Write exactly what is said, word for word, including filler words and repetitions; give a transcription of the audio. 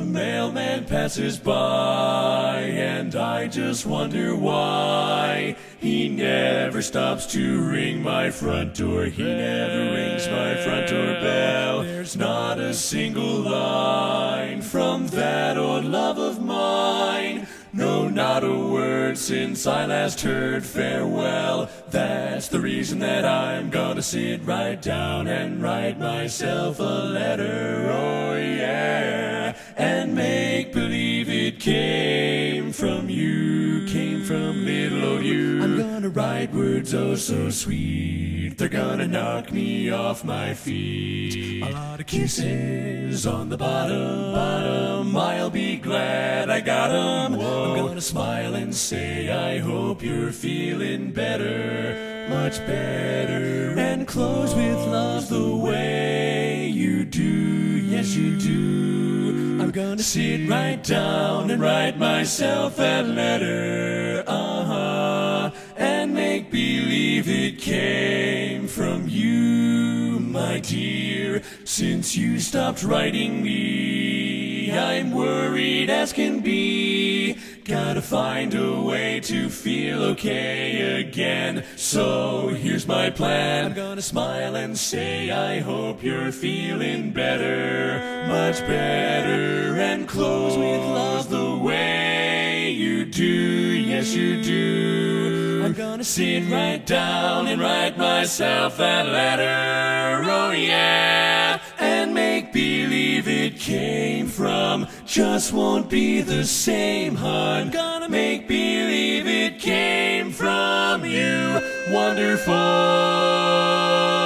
mailman passes by, and I just wonder why he never stops to ring my front door. He never rings my front door bell. There's not a single line from that old love of mine. No, not a word since I last heard farewell. That's the reason that I'm gonna sit right down and write myself a letter, oh yeah, and make believe it came from you, came from little old you. I'm gonna write words oh so sweet, they're gonna knock me off my feet. A lot of kisses on the bottom, bottom, I'll be glad I got 'em. I'm gonna smile and say I hope you're feeling better, much better, and close with love the way you do, yes you do. I'm gonna sit right down and write myself that letter, uh-huh, and make believe it came from you, my dear. Since you stopped writing me, I'm worried as can be. Gotta find a way to feel okay again. So here's my plan. I'm gonna smile and say I hope you're feeling better, much better, and close with love the way you do, yes you do. I'm gonna sit right down and write myself that letter, oh yeah, and make believe it came from, just won't be the same, hun. Gonna make believe it came from you, wonderful.